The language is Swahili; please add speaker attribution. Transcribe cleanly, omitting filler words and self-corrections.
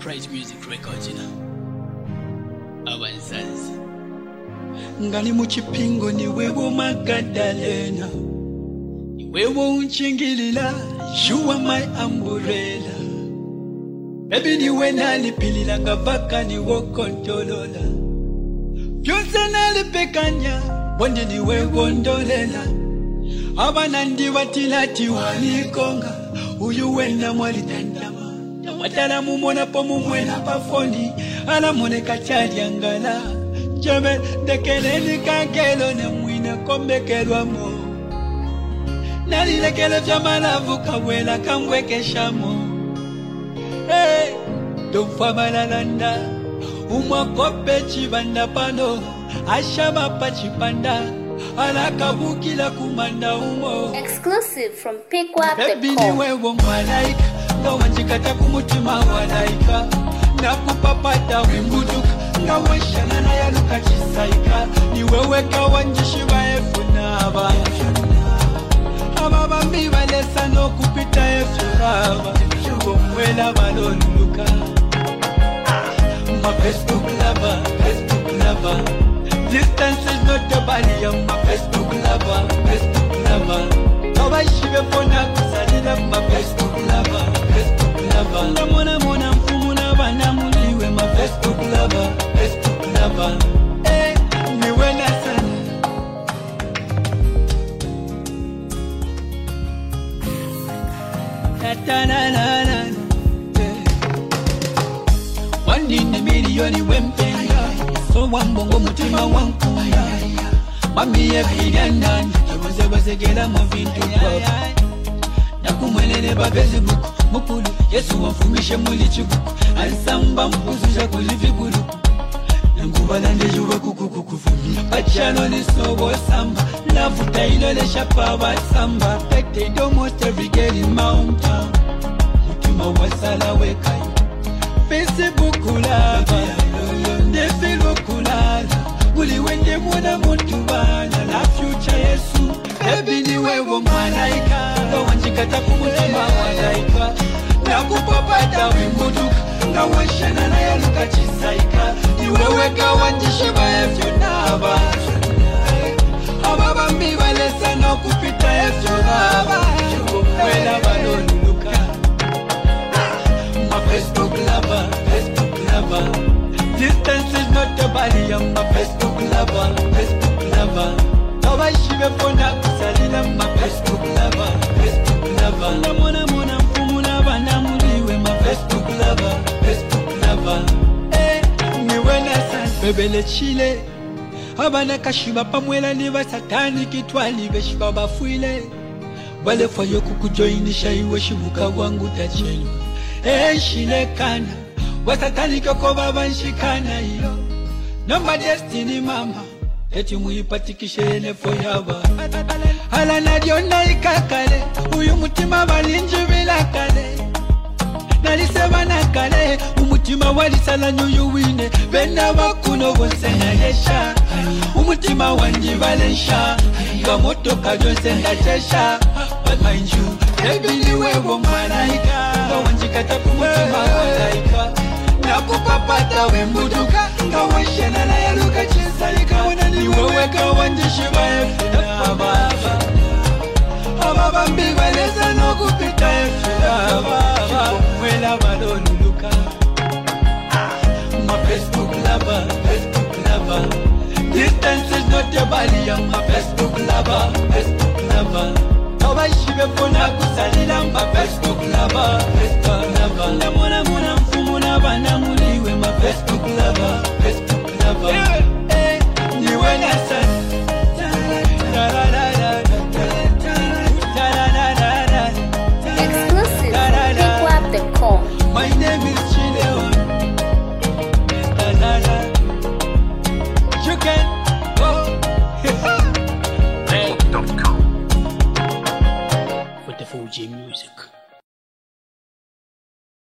Speaker 1: Price Music Records, you know. Avanzanzi.
Speaker 2: Ngali muchipingo ni wewo Magdalena. Ni wewo unchingilila. You are my umbrella. Baby ni we nalipilila ngavaka ni wo kontolola. Pyonse nalipekanya. Wande ni we gondolela. Abana ndi watilati walikonga. Uyu wenda mwali tandama. Watala mumona po mumwena pa foni. Ala mone kachali angala. Jame dekeleni kankelo ne mwine kombekelwa mo. Nalilekele jamalavu kawela kamweke shamo. Hey, domfama lalanda. Umwakope chibanda pano. Ashama pachipanda. Alakabukila kumanda umo.
Speaker 3: Exclusive from PickWap.com.
Speaker 2: Baby ni wewo malaika. Nga wanjikata kumutima walaika. Nakupapata wimbuduka. Nga weshana na yaluka chisaika. Ni wewe kawanjishiba efunaba. Ababambi balesa no kupita efuraba. Mwela baloluka. My Facebook lover, Facebook lover. Distance is not a barrier, my Facebook lover, Facebook lover. Now I shive fona kusalila, my Facebook lover, Facebook lover. Namona mona mfumuna bana muliwe, my Facebook lover, Facebook lover. Eh, niwe na sana. Ta-ta-na-na-na. Wandine milioni wempenga. So wambongo mutima wankuya. Mami evidendani. Yeboze bazegela mu vintu kwabo. Nakumwelele ba Facebook. Mukulu Yesu wafumishe muli chikuku. Ansamba mpuzusha kulivigulu. Nangubala juwa kukukukuvumi. Pachano ni sobo samba. Lavuta ilole shapa wa samba. They do most every girl in my hometown. Mutima wasala wekai. Facebook kulava. Nefilo kulala. Uli wende mwana mutubana. La future Yesu. Baby ni wewo malaika. Kawanjikata kumutima walaika. Nakupapata wimbuduka. Ngaweshana na yaluka chisaika. Ni wewe kawanjishiba efyonaba. Ababambi balesa no kupita efyonaba. Mwela baloluka. My Facebook lover, Facebook lover. Distance is not a barrier, my Facebook lover, Facebook lover. Now I shive fona kusalila, my Facebook lover, Facebook lover. Namona mona mfumuna bana muliwe, my Facebook lover, Facebook lover. Eh, niwe na sana. Bebele chile. Abana kashiba pamwela niba satani kitwali beshiba bafuile. Wale fayo kukujoinisha iwe shibuka wangu tachelo. Shilekana wasatani koko baba nshikana iyo. No my destiny mama. Eti muipatikishe nefo yaba. Hala nadiona ikakale. Uyu mutima balinji bila kale. Naliseba na kale. Umutima walisala nyuyu wine. Bena wakuno wonsena yesha. Umutima wanji valensha. Gamoto kajonse ndachesha. But mind you, baby ni wewo malaika. Kawanjikata kumutima walaika. Nakupapata wembuduka. Kaweshana na yaluka chisaika. Ni wewe kawanjishiba efiraba. Ababambi balesa no kupita efiraba. Mwela baloluka. My Facebook lover, Facebook lover. Distance is not a barrier, my Facebook lover, Facebook lover. Now I shive fona kusalila, my Facebook lover.